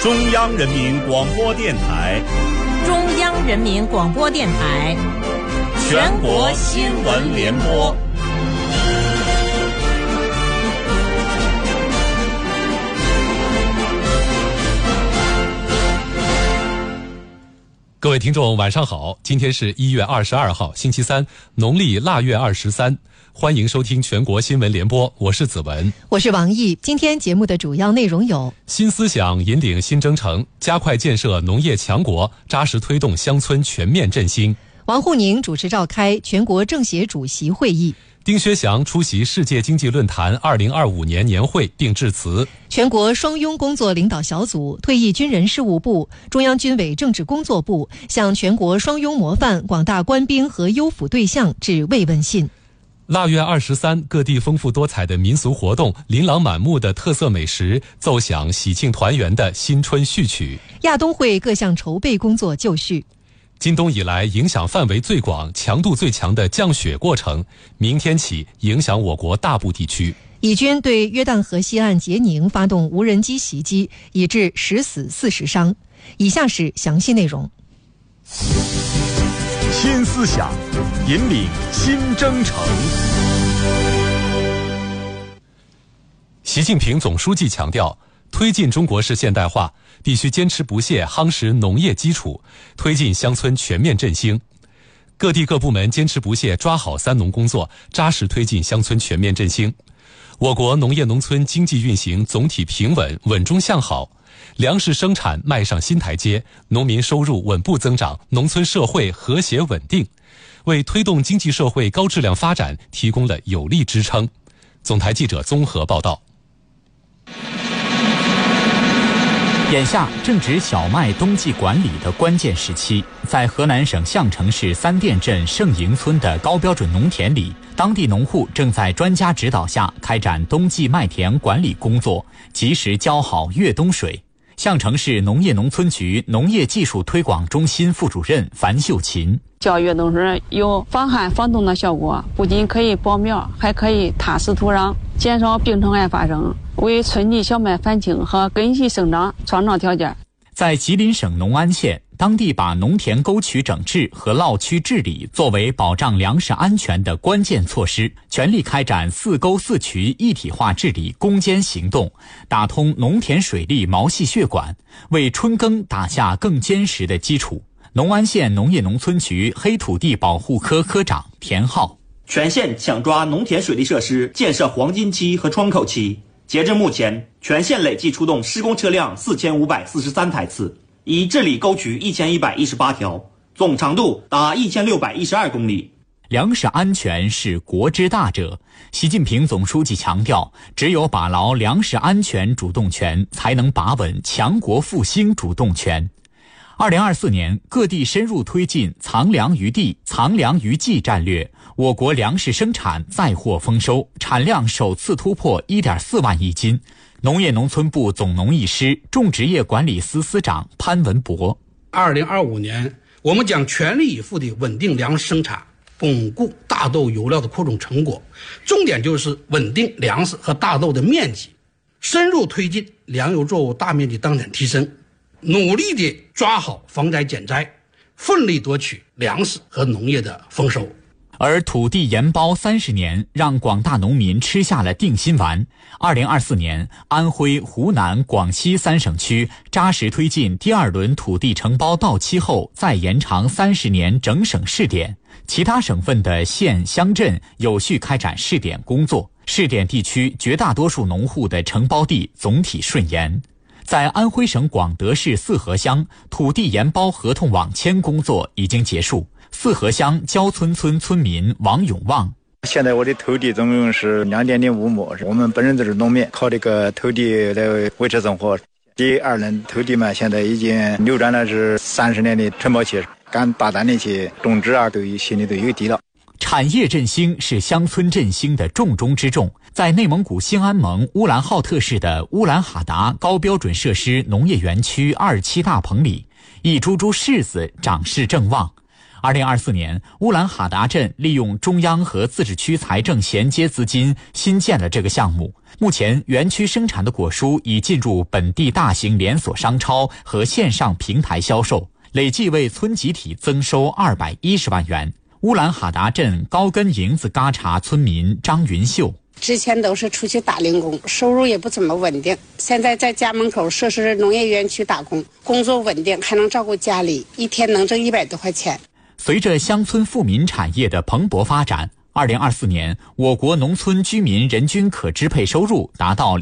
中央人民广播电台， 中央人民广播电台， 全国新闻联播。 各位听众晚上好，今天是1月22号星期三，农历腊月23，欢迎收听全国新闻联播，我是子文， 我是王毅。今天节目的主要内容有： 新思想引领新征程，加快建设农业强国，扎实推动乡村全面振兴。 王沪宁主持召开全国政协主席会议。 丁薛祥出席世界经济论坛2025年年会并致辞。 全国双拥工作领导小组、退役军人事务部、中央军委政治工作部向全国双拥模范广大官兵和优抚对象致慰问信。 腊月23，各地丰富多彩的民俗活动，琳琅满目的特色美食，奏响喜庆团圆的新春序曲。 亚冬会各项筹备工作就绪。 今冬以来影响范围最广、强度最强的降雪过程，明天起影响我国大部地区。 以军对约旦河西岸杰宁发动无人机袭击，已致10死40伤。以下是详细内容。 新思想引领新征程。 习近平总书记强调，推进中国式现代化必须坚持不懈夯实农业基础，推进乡村全面振兴。各地各部门坚持不懈抓好三农工作，扎实推进乡村全面振兴。我国农业农村经济运行总体平稳，稳中向好，粮食生产迈上新台阶，农民收入稳步增长，农村社会和谐稳定，为推动经济社会高质量发展提供了有力支撑。总台记者综合报道。 眼下正值小麦冬季管理的关键时期，在河南省项城市三店镇盛营村的高标准农田里，当地农户正在专家指导下开展冬季麦田管理工作，及时浇好越冬水。项城市农业农村局农业技术推广中心副主任樊秀琴： 浇越冬水有防旱防冻的效果，不仅可以保苗，还可以踏实土壤，减少病虫害发生，为春季小麦返青和根系生长创造条件。 在吉林省农安县，当地把农田沟渠整治和涝区治理作为保障粮食安全的关键措施，全力开展4沟4渠一体化治理攻坚行动，打通农田水利毛细血管，为春耕打下更坚实的基础。农安县农业农村局黑土地保护科科长田浩： 全县抢抓农田水利设施建设黄金期和窗口期，截至目前，全县累计出动施工车辆4543台次，已治理沟渠1118条，总长度达1612公里。 粮食安全是国之大者，习近平总书记强调，只有把牢粮食安全主动权，才能把稳强国复兴主动权。2024年，各地深入推进藏粮于地、藏粮于技战略，我国粮食生产再获丰收，产量首次突破1.4万亿斤。农业农村部总农艺师、种植业管理司司长潘文博 ：2025年，我们将全力以赴地稳定粮食生产，巩固大豆油料的扩种成果，重点就是稳定粮食和大豆的面积，深入推进粮油作物大面积当产提升，努力地抓好防灾减灾，奋力夺取粮食和农业的丰收。 而土地研包30年，让广大农民吃下了定心丸。2024年，安徽、湖南、广西3省区扎实推进第2轮土地承包到期后再延长30年整省试点，其他省份的县乡镇有序开展试点工作，试点地区绝大多数农户的承包地总体顺延。在安徽省广德市四河乡，土地研包合同网签工作已经结束。四河乡焦村村村民王永旺： 现在我的土地总共是2.05亩，我们本人就是农民，靠这个土地来维持生活。第2轮土地嘛，现在已经流转了是30年的承包期，敢大胆的去种植啊，心里都有底了。 产业振兴是乡村振兴的重中之重。在内蒙古兴安盟乌兰浩特市的乌兰哈达高标准设施农业园区2期大棚里，一株株柿子长势正旺。 2024年，乌兰哈达镇利用中央和自治区财政衔接资金新建了这个项目。目前，园区生产的果蔬已进入本地大型连锁商超和线上平台销售，累计为村集体增收210万元。乌兰哈达镇高根营子嘎查村民张云秀： 之前都是出去打零工，收入也不怎么稳定，现在在家门口设施农业园区打工，工作稳定，还能照顾家里，一天能挣100多块钱。 随着乡村富民产业的蓬勃发展，2024年我国农村居民人均可支配收入达到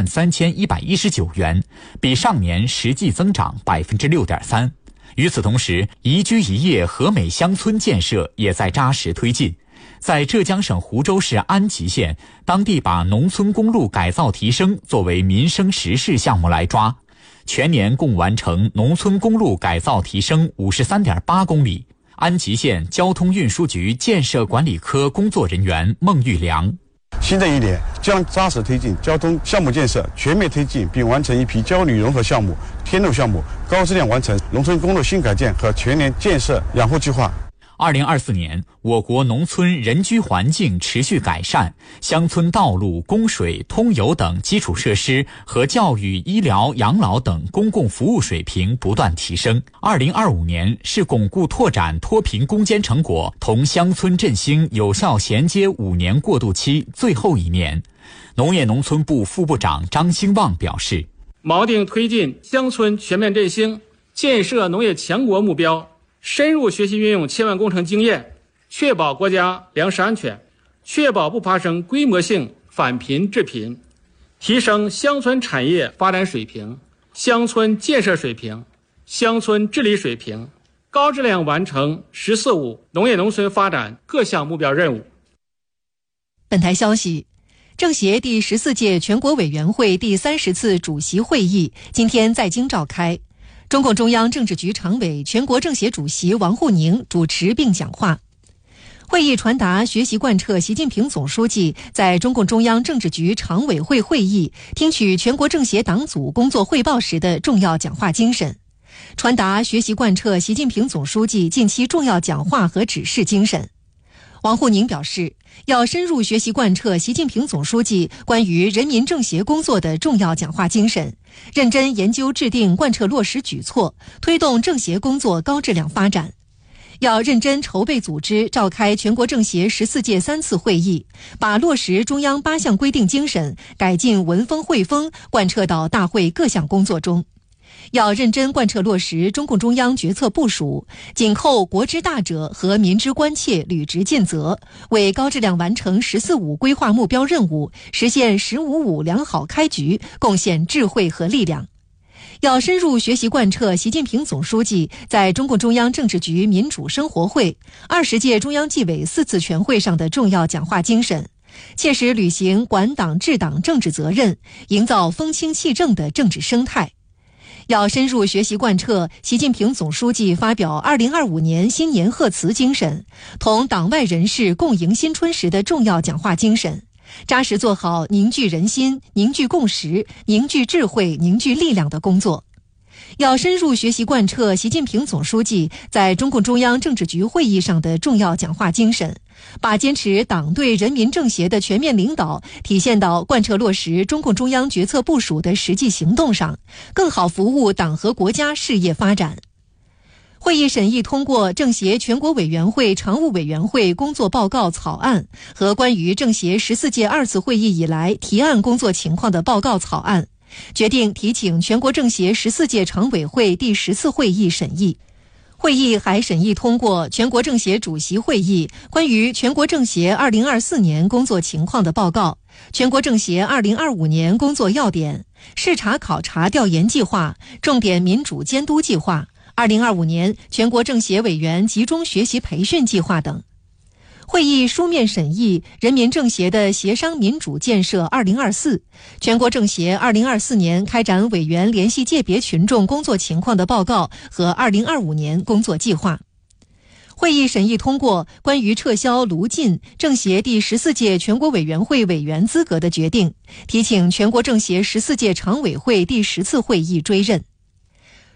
23119元，比上年实际增长6.3%。与此同时，宜居宜业和美乡村建设也在扎实推进。在浙江省湖州市安吉县，当地把农村公路改造提升作为民生实事项目来抓，全年共完成农村公路改造提升53.8公里。安吉县交通运输局建设管理科工作人员孟玉良： 新的一年将扎实推进交通项目建设，全面推进并完成一批交旅融合项目、天路项目，高质量完成农村公路新改建和全年建设养护计划。 2024年，我国农村人居环境持续改善，乡村道路、供水、通油等基础设施和教育、医疗、养老等公共服务水平不断提升。2025年是巩固拓展脱贫攻坚成果同乡村振兴有效衔接5年过渡期最后一年。农业农村部副部长张兴旺表示， 锚定推进乡村全面振兴、建设农业强国目标，深入学习运用千万工程经验，确保国家粮食安全，确保不发生规模性返贫致贫，提升乡村产业发展水平、乡村建设水平、乡村治理水平，高质量完成“十四五”农业农村发展各项目标任务。 本台消息，政协第14届全国委员会第30次主席会议今天在京召开。中共中央政治局常委、全国政协主席王沪宁主持并讲话。会议传达学习贯彻习近平总书记在中共中央政治局常委会会议听取全国政协党组工作汇报时的重要讲话精神，传达学习贯彻习近平总书记近期重要讲话和指示精神。王沪宁表示，要深入学习贯彻习近平总书记关于人民政协工作的重要讲话精神，认真研究制定贯彻落实举措，推动政协工作高质量发展。要认真筹备组织召开全国政协14届3次会议，把落实中央8项规定精神改进文风汇丰贯彻到大会各项工作中。要认真贯彻落实中共中央决策部署，紧扣国之大者和民之关切，履职尽责，为高质量完成“十四五”规划目标任务，实现“十五五”良好开局，贡献智慧和力量。要深入学习贯彻习近平总书记在中共中央政治局民主生活会、20届中央纪委4次全会上的重要讲话精神，切实履行管党治党政治责任，营造风清气正的政治生态。要深入学习贯彻习近平总书记发表2025年新年贺词精神，同党外人士共迎新春时的重要讲话精神，扎实做好凝聚人心、凝聚共识、凝聚智慧、凝聚力量的工作。要深入学习贯彻习近平总书记在中共中央政治局会议上的重要讲话精神，把坚持党对人民政协的全面领导体现到贯彻落实中共中央决策部署的实际行动上，更好服务党和国家事业发展。会议审议通过政协全国委员会常务委员会工作报告草案和关于政协14届2次会议以来提案工作情况的报告草案，决定提请全国政协14届常委会第10次会议审议。会议还审议通过全国政协主席会议关于全国政协2024年工作情况的报告、全国政协2025年工作要点、视察考察调研计划、重点民主监督计划、2025年全国政协委员集中学习培训计划等。会议书面审议人民政协的协商民主建设2024、全国政协2024年开展委员联系界别群众工作情况的报告和2025年工作计划。会议审议通过关于撤销卢进政协第14届全国委员会委员资格的决定，提请全国政协14届常委会第10次会议追认。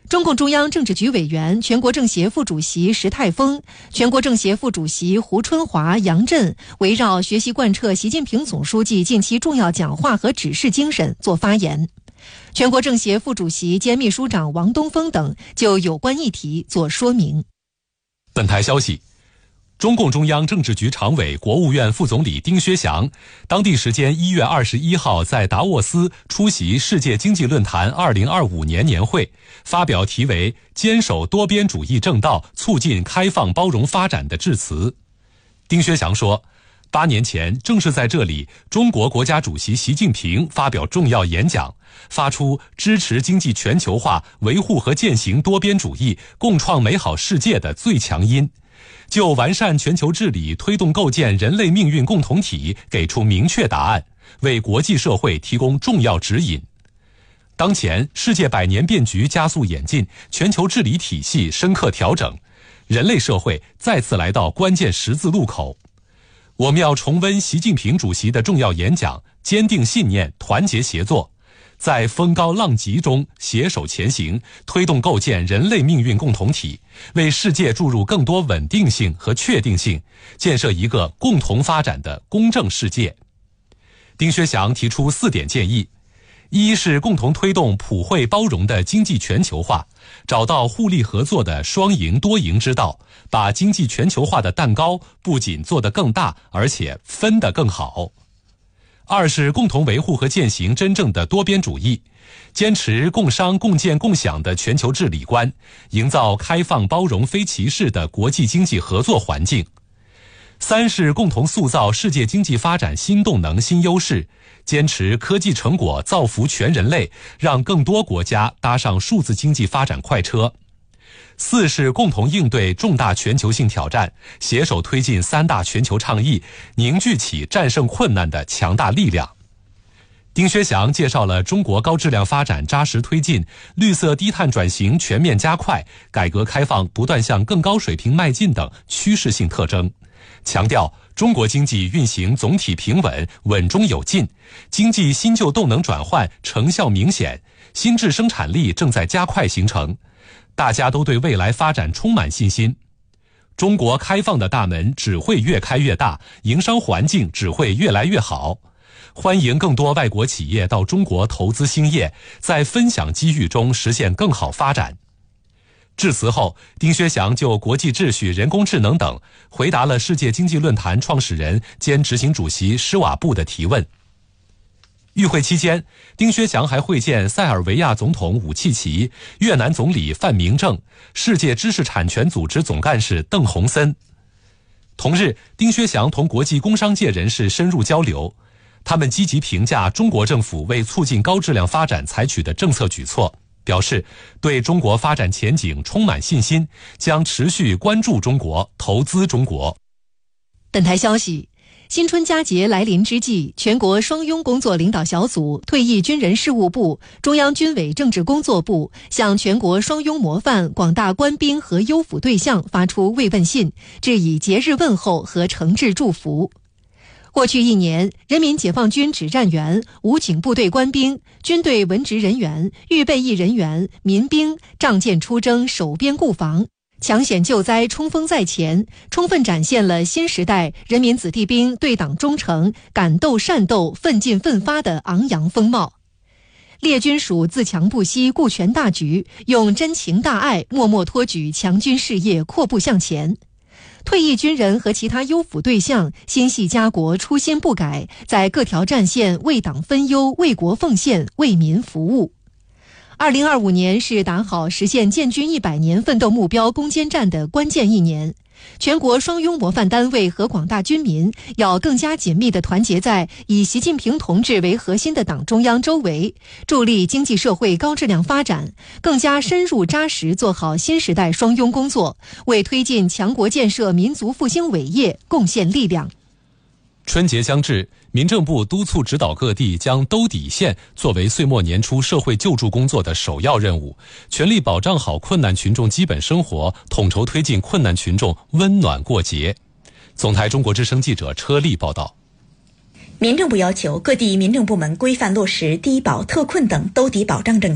中共中央政治局委员、全国政协副主席石泰峰、全国政协副主席胡春华、杨震围绕学习贯彻习近平总书记近期重要讲话和指示精神作发言。全国政协副主席兼秘书长王东峰等就有关议题作说明。 本台消息，中共中央政治局常委、国务院副总理丁薛祥当地时间1月21号在达沃斯出席世界经济论坛2025年年会，发表题为“坚守多边主义正道，促进开放包容发展”的致辞。丁薛祥说，8年前正是在这里，中国国家主席习近平发表重要演讲，发出支持经济全球化、维护和践行多边主义、共创美好世界的最强音，就完善全球治理、推动构建人类命运共同体给出明确答案，为国际社会提供重要指引。当前世界百年变局加速演进，全球治理体系深刻调整，人类社会再次来到关键十字路口。我们要重温习近平主席的重要演讲，坚定信念，团结协作，在风高浪急中携手前行，推动构建人类命运共同体，为世界注入更多稳定性和确定性，建设一个共同发展的公正世界。丁薛祥提出4点建议：一是共同推动普惠包容的经济全球化，找到互利合作的双赢多赢之道，把经济全球化的蛋糕不仅做得更大，而且分得更好。2是共同维护和践行真正的多边主义，坚持共商共建共享的全球治理观，营造开放包容非歧视的国际经济合作环境。3是共同塑造世界经济发展新动能新优势，坚持科技成果造福全人类，让更多国家搭上数字经济发展快车。4是共同应对重大全球性挑战，携手推进3大全球倡议，凝聚起战胜困难的强大力量。丁薛祥介绍了中国高质量发展扎实推进、绿色低碳转型全面加快、改革开放不断向更高水平迈进等趋势性特征，强调中国经济运行总体平稳、稳中有进，经济新旧动能转换成效明显，新质生产力正在加快形成，大家都对未来发展充满信心。中国开放的大门只会越开越大，营商环境只会越来越好。欢迎更多外国企业到中国投资兴业，在分享机遇中实现更好发展。致辞后，丁薛祥就国际秩序、人工智能等回答了世界经济论坛创始人兼执行主席施瓦布的提问。与会期间，丁薛祥还会见塞尔维亚总统武契奇、越南总理范明政、世界知识产权组织总干事邓洪森。同日，丁薛祥同国际工商界人士深入交流，他们积极评价中国政府为促进高质量发展采取的政策举措，表示对中国发展前景充满信心，将持续关注中国、投资中国。 本台消息，新春佳节来临之际，全国双拥工作领导小组、退役军人事务部、中央军委政治工作部向全国双拥模范、广大官兵和优抚对象发出慰问信，致以节日问候和诚挚祝福。过去1年，人民解放军指战员、武警部队官兵、军队文职人员、预备役人员、民兵仗剑出征、守边固防，抢险救灾，冲锋在前，充分展现了新时代人民子弟兵对党忠诚、敢斗善斗、奋进奋发的昂扬风貌。列军属自强不息、顾全大局，用真情大爱默默托举强军事业阔步向前。退役军人和其他优抚对象心系家国、初心不改，在各条战线为党分忧、为国奉献、为民服务。2025年是打好实现建军100年奋斗目标攻坚战的关键1年。全国双拥模范单位和广大军民要更加紧密地团结在以习近平同志为核心的党中央周围，助力经济社会高质量发展，更加深入扎实做好新时代双拥工作，为推进强国建设民族复兴伟业贡献力量。 春节将至，民政部督促指导各地将兜底线作为岁末年初社会救助工作的首要任务，全力保障好困难群众基本生活，统筹推进困难群众温暖过节。总台中国之声记者车丽报道。 民政部要求各地民政部门规范落实低保、特困等兜底保障政策，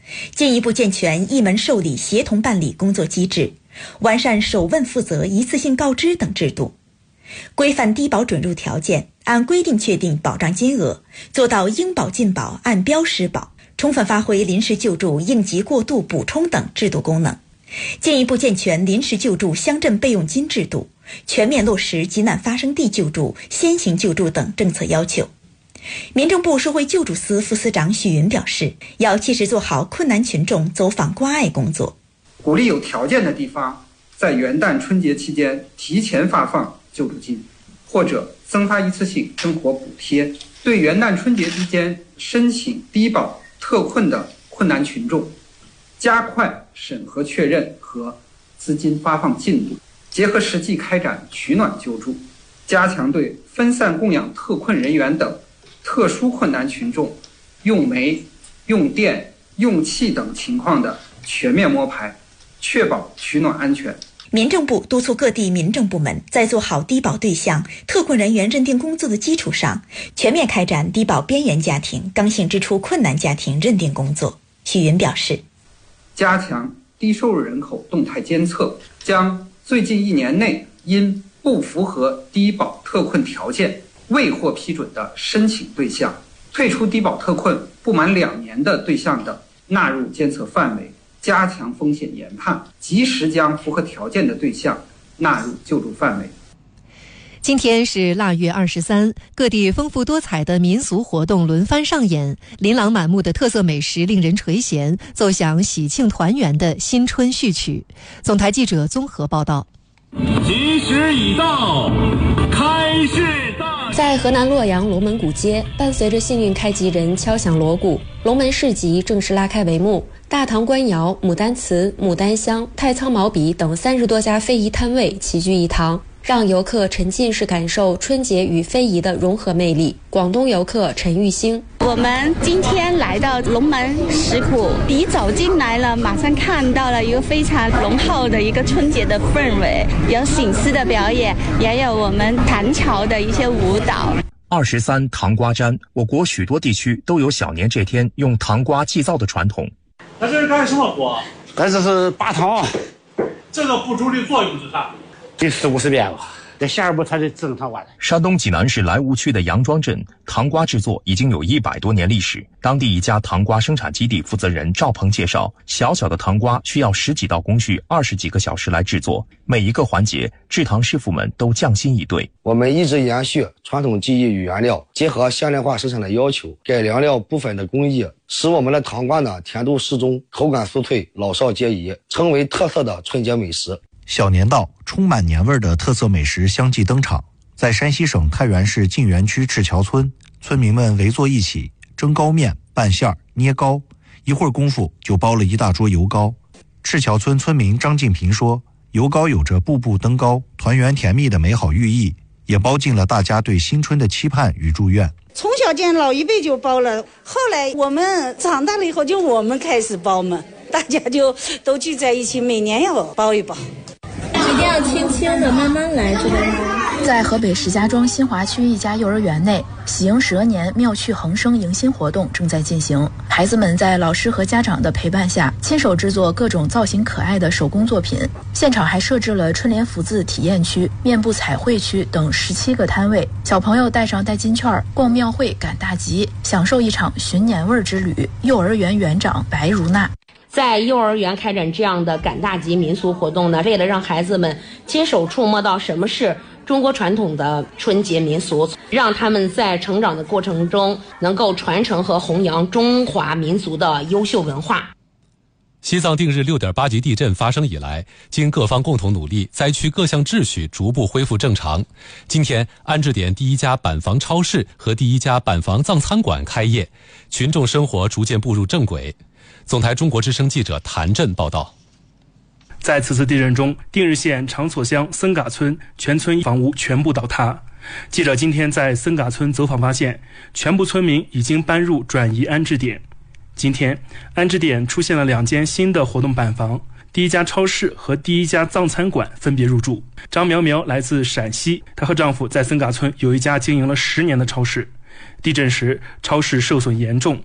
进一步健全一门受理协同办理工作机制，完善首问负责一次性告知等制度，规范低保准入条件，按规定确定保障金额，做到应保尽保，按标施保，充分发挥临时救助、应急过渡补充等制度功能。进一步健全临时救助乡镇备用金制度，全面落实急难发生地救助、先行救助等政策要求。民政部社会救助司副司长许云表示，要切实做好困难群众走访关爱工作， 鼓励有条件的地方在元旦春节期间提前发放救助金，或者增发一次性生活补贴。对元旦春节期间申请低保特困的困难群众，加快审核确认和资金发放进度，结合实际开展取暖救助，加强对分散供养特困人员等特殊困难群众用煤、用电、用气等情况的全面摸排，确保取暖安全。 民政部督促各地民政部门在做好低保对象、特困人员认定工作的基础上，全面开展低保边缘家庭、刚性支出困难家庭认定工作。许云表示， 加强低收入人口动态监测，将最近1年内因不符合低保特困条件未获批准的申请对象、退出低保特困不满2年的对象等纳入监测范围，加强风险研判，及时将符合条件的对象纳入救助范围。 今天是腊月23，各地丰富多彩的民俗活动轮番上演，琳琅满目的特色美食令人垂涎，奏响喜庆团圆的新春序曲。总台记者综合报道。 吉时已到，开市大吉。 在河南洛阳龙门古街，伴随着幸运开吉人敲响锣鼓，龙门市集正式拉开帷幕。大唐官窑、牡丹瓷、牡丹香、太仓毛笔等30多家非遗摊位齐聚一堂，让游客沉浸式感受春节与非遗的融合魅力。广东游客陈玉兴， 我们今天来到龙门石窟，一走进来了，马上看到了一个非常浓厚的一个春节的氛围，有醒狮的表演，也有我们唐朝的一些舞蹈。 23糖瓜粘，我国许多地区都有小年这天用糖瓜祭灶的传统。 它这是干什么锅？ 这是拔糖。 这个步骤的作用是啥？ 得40-50遍了。这下一步它就正常完了。 山东济南市莱芜区的杨庄镇糖瓜制作已经有100多年历史。当地一家糖瓜生产基地负责人赵鹏介绍，小小的糖瓜需要10几道工序，20几个小时来制作，每一个环节制糖师傅们都匠心以对。 我们一直延续传统技艺与原料，结合现代化生产的要求，改良了部分的工艺，使我们的糖瓜呢甜度适中，口感酥脆，老少皆宜，成为特色的春节美食。 小年到，充满年味的特色美食相继登场。在山西省太原市晋源区赤桥村，村民们围坐一起蒸糕面、拌馅儿、捏糕，一会儿功夫就包了一大桌油糕。赤桥村村民张进平说，油糕有着步步登高、团圆甜蜜的美好寓意，也包进了大家对新春的期盼与祝愿。 从小见老一辈就包了，后来我们长大了以后就我们开始包嘛，大家就都聚在一起，每年要包一包。 一定要轻轻的慢慢来，知道吗？ 在河北石家庄新华区一家幼儿园内，喜迎蛇年妙趣横生迎新活动正在进行。孩子们在老师和家长的陪伴下，亲手制作各种造型可爱的手工作品。现场还设置了春联福字体验区、面部彩绘区等17个摊位，小朋友带上代金券，逛庙会赶大集，享受一场寻年味之旅。幼儿园园长白如娜。 在幼儿园开展这样的赶大集民俗活动呢，为了让孩子们亲手触摸到什么是中国传统的春节民俗，让他们在成长的过程中能够传承和弘扬中华民族的优秀文化。 西藏定日6.8级地震发生以来，经各方共同努力，灾区各项秩序逐步恢复正常。今天，安置点第一家板房超市和第一家板房藏餐馆开业，群众生活逐渐步入正轨。总台中国之声记者谭震报道。 在此次地震中，定日县长措乡森嘎村全村房屋全部倒塌。记者今天在森嘎村走访发现，全部村民已经搬入转移安置点。今天，安置点出现了2间新的活动板房，第一家超市和第一家藏餐馆分别入住。张苗苗来自陕西，她和丈夫在森嘎村有一家经营了10年的超市。地震时，超市受损严重，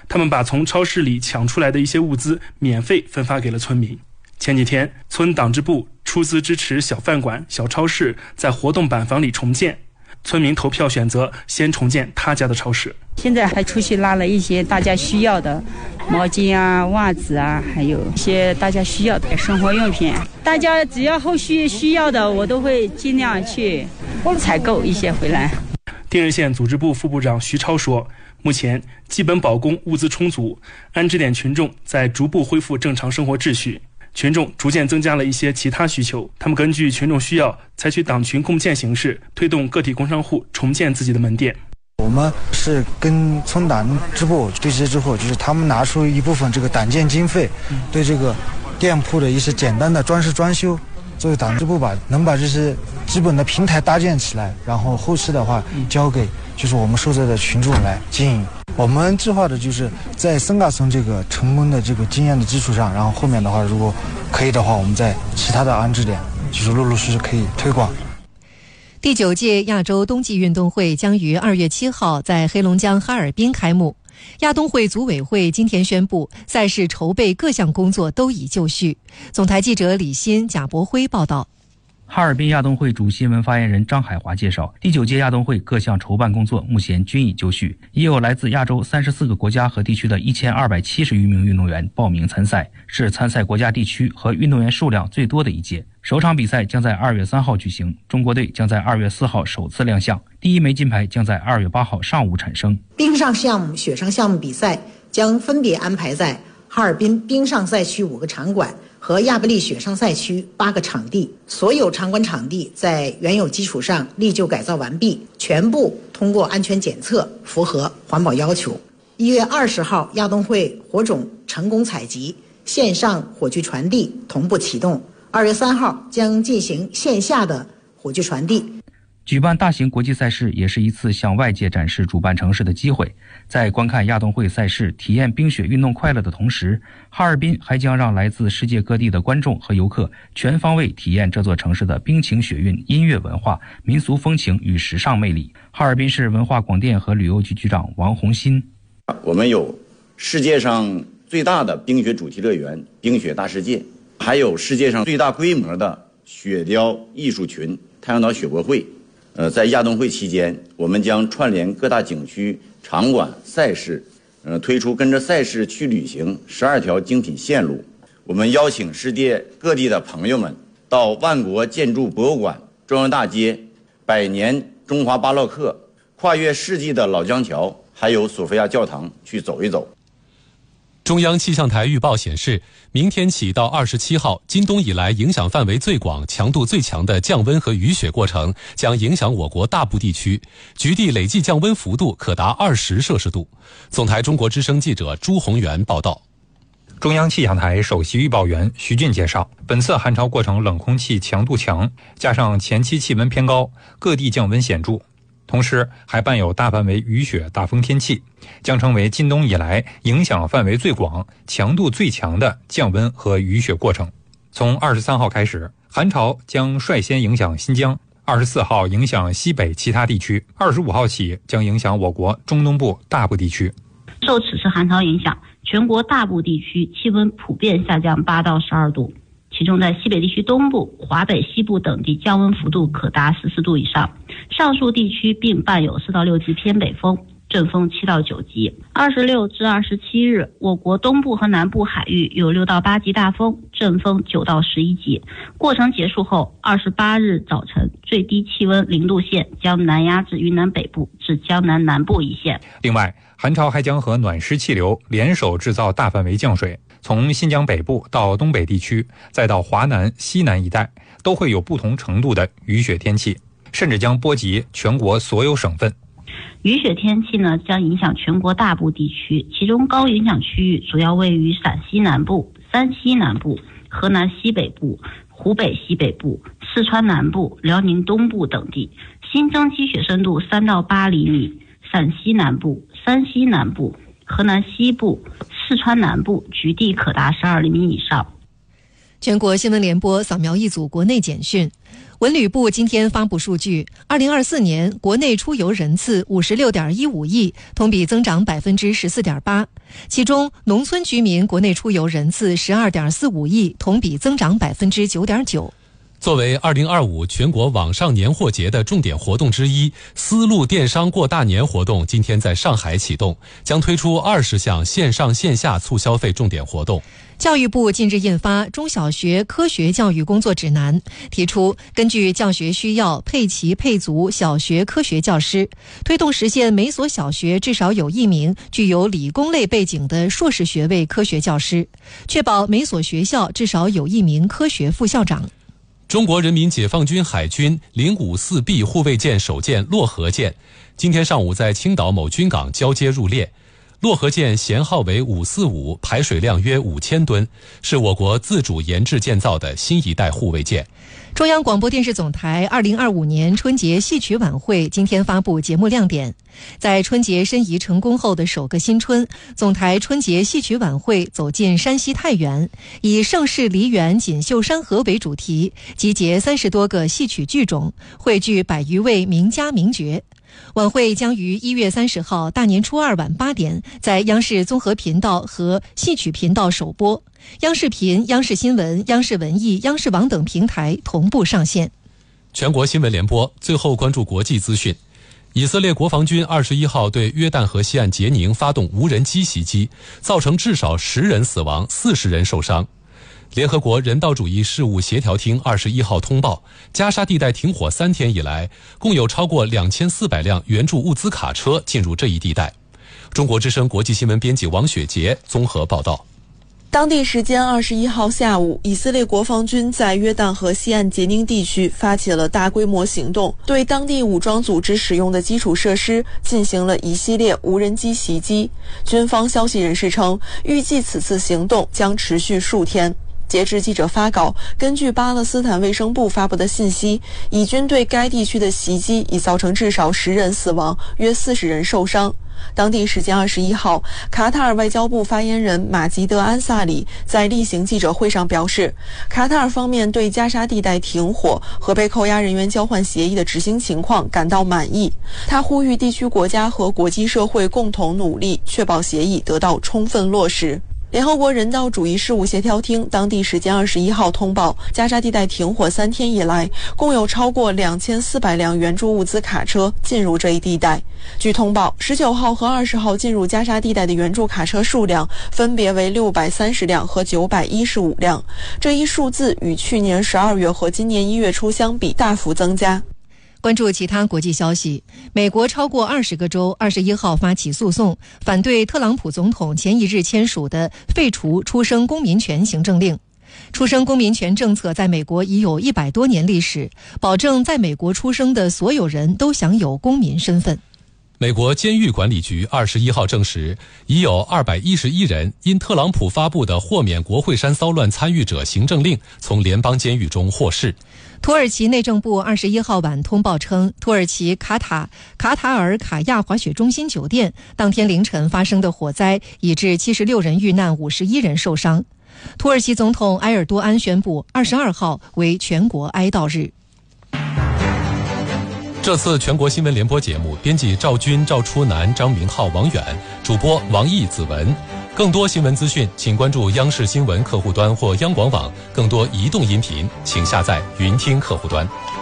他们把从超市里抢出来的一些物资免费分发给了村民。前几天，村党支部出资支持小饭馆、小超市在活动板房里重建，村民投票选择先重建他家的超市。 现在还出去拉了一些大家需要的毛巾啊、袜子啊，还有一些大家需要的生活用品。大家只要后续需要的，我都会尽量去采购一些回来。 定日县组织部副部长徐超说，目前基本保供物资充足，安置点群众在逐步恢复正常生活秩序。群众逐渐增加了一些其他需求，他们根据群众需要，采取党群共建形式，推动个体工商户重建自己的门店。 我们是跟村党支部对接之后，就是他们拿出一部分这个党建经费，对这个店铺的一些简单的装饰装修，作为党支部能把这些基本的平台搭建起来，然后后期的话交给就是我们受灾的群众来经营。我们计划的就是在森嘎村这个成功的这个经验的基础上，然后后面的话如果可以的话，我们在其他的安置点就是陆陆续续可以推广。 第9届亚洲冬季运动会将于2月7号在黑龙江哈尔滨开幕。亚冬会组委会今天宣布，赛事筹备各项工作都已就绪。总台记者李欣、贾博辉报道。 哈尔滨亚冬会主新闻发言人张海华介绍，第9届亚冬会各项筹办工作目前均已就绪，已有来自亚洲34个国家和地区的1270余名运动员报名参赛，是参赛国家地区和运动员数量最多的一届。首场比赛将在2月3号举行，中国队将在2月4号首次亮相，第一枚金牌将在2月8号上午产生。 冰上项目、雪上项目比赛将分别安排在哈尔滨冰上赛区5个场馆和亚布力雪上赛区8个场地，所有场馆场地在原有基础上历旧改造完毕，全部通过安全检测，符合环保要求。1月20号，亚冬会火种成功采集，线上火炬传递同步启动。2月3号将进行线下的火炬传递。 举办大型国际赛事也是一次向外界展示主办城市的机会。在观看亚冬会赛事、体验冰雪运动快乐的同时，哈尔滨还将让来自世界各地的观众和游客全方位体验这座城市的冰情雪韵、音乐文化、民俗风情与时尚魅力。哈尔滨市文化广电和旅游局局长王红新： 我们有世界上最大的冰雪主题乐园冰雪大世界，还有世界上最大规模的雪雕艺术群太阳岛雪博会。在亚冬会期间，我们将串联各大景区、场馆、赛事，推出跟着赛事去旅行12条精品线路。我们邀请世界各地的朋友们到万国建筑博物馆、中央大街、百年中华巴洛克、跨越世纪的老江桥，还有索菲亚教堂去走一走。 中央气象台预报显示，明天起到27号，今冬以来影响范围最广、强度最强的降温和雨雪过程将影响我国大部地区，局地累计降温幅度可达20摄氏度。总台中国之声记者朱宏元报道。 中央气象台首席预报员徐俊介绍，本次寒潮过程冷空气强度强，加上前期气温偏高，各地降温显著。同时还伴有大范围雨雪大风天气，将成为今冬以来影响范围最广、强度最强的降温和雨雪过程。从23号开始，寒潮将率先影响新疆，24号影响西北其他地区，25号起将影响我国中东部大部地区。 受此次寒潮影响，全国大部地区气温普遍下降8到12度，其中在西北地区东部、华北西部等地降温幅度可达14度以上，上述地区并伴有4到6级偏北风，阵风7到9级。26至27日，我国东部和南部海域有6到8级大风，阵风9到11级。过程结束后，28日早晨最低气温0度线将南压至云南北部至江南南部一线。 另外，寒潮还将和暖湿气流联手制造大范围降水，从新疆北部到东北地区，再到华南、西南一带，都会有不同程度的雨雪天气，甚至将波及全国所有省份。 雨雪天气呢，将影响全国大部地区，其中高影响区域主要位于陕西南部、山西南部、河南西北部、湖北西北部、四川南部、辽宁东部等地，新增积雪深度3到8厘米。陕西南部、山西南部、河南西部、四川南部局地可达12厘米以上。 全国新闻联播扫描一组国内简讯。文旅部今天发布数据，2024年国内出游人次56.15亿，同比增长14.8%。其中，农村居民国内出游人次12.45亿，同比增长9.9%。 作为2025全国网上年货节的重点活动之一，丝路电商过大年活动今天在上海启动，将推出20项线上线下促消费重点活动。 教育部近日印发《中小学科学教育工作指南》，提出根据教学需要配齐配足小学科学教师，推动实现每所小学至少有1名具有理工类背景的硕士学位科学教师，确保每所学校至少有1名科学副校长。 中国人民解放军海军054B 护卫舰首舰漯河舰今天上午在青岛某军港交接入列。漯河舰舷号为545，排水量约5000吨，是我国自主研制建造的新一代护卫舰。 中央广播电视总台2025年春节戏曲晚会今天发布节目亮点。在春节申遗成功后的首个新春，总台春节戏曲晚会走进山西太原，以盛世梨园锦绣山河为主题，集结30多个戏曲剧种，汇聚100余位名家名角。晚会将于1月30号大年初2晚8点在央视综合频道和戏曲频道首播，央视频、央视新闻、央视文艺、央视网等平台同步上线。 全国新闻联播最后关注国际资讯。以色列国防军21号对约旦河西岸杰宁发动无人机袭击，造成至少10人死亡，40人受伤。联合国人道主义事务协调厅21号通报，加沙地带停火3天以来，共有超过2400辆援助物资卡车进入这一地带。中国之声国际新闻编辑王雪杰综合报道。 当地时间21号下午，以色列国防军在约旦河西岸杰宁地区发起了大规模行动，对当地武装组织使用的基础设施进行了一系列无人机袭击。军方消息人士称，预计此次行动将持续数天。截至记者发稿，根据巴勒斯坦卫生部发布的信息，以军对该地区的袭击已造成至少10人死亡，约40人受伤。当地时间21号，卡塔尔外交部发言人马吉德·安萨里在例行记者会上表示，卡塔尔方面对加沙地带停火和被扣押人员交换协议的执行情况感到满意。他呼吁地区国家和国际社会共同努力，确保协议得到充分落实。联合国人道主义事务协调厅当地时间21号通报，加沙地带停火3天以来，共有超过2400辆援助物资卡车进入这一地带。据通报，19号和20号进入加沙地带的援助卡车数量分别为630辆和915辆，这一数字与去年12月和今年1月初相比大幅增加。 关注其他国际消息，美国超过20个州21号发起诉讼，反对特朗普总统前一日签署的废除出生公民权行政令。出生公民权政策在美国已有100多年历史，保证在美国出生的所有人都享有公民身份。 美国监狱管理局21号证实，已有211人因特朗普发布的豁免国会山骚乱参与者行政令从联邦监狱中获释。 土耳其内政部21号晚通报称，土耳其卡塔尔卡亚滑雪中心酒店当天凌晨发生的火灾已致76人遇难，51人受伤。土耳其总统埃尔多安宣布22号为全国哀悼日。 这次全国新闻联播节目，编辑赵军、赵初南、张明浩、王远，主播王毅、子文。更多新闻资讯，请关注央视新闻客户端或央广网。更多移动音频，请下载云听客户端。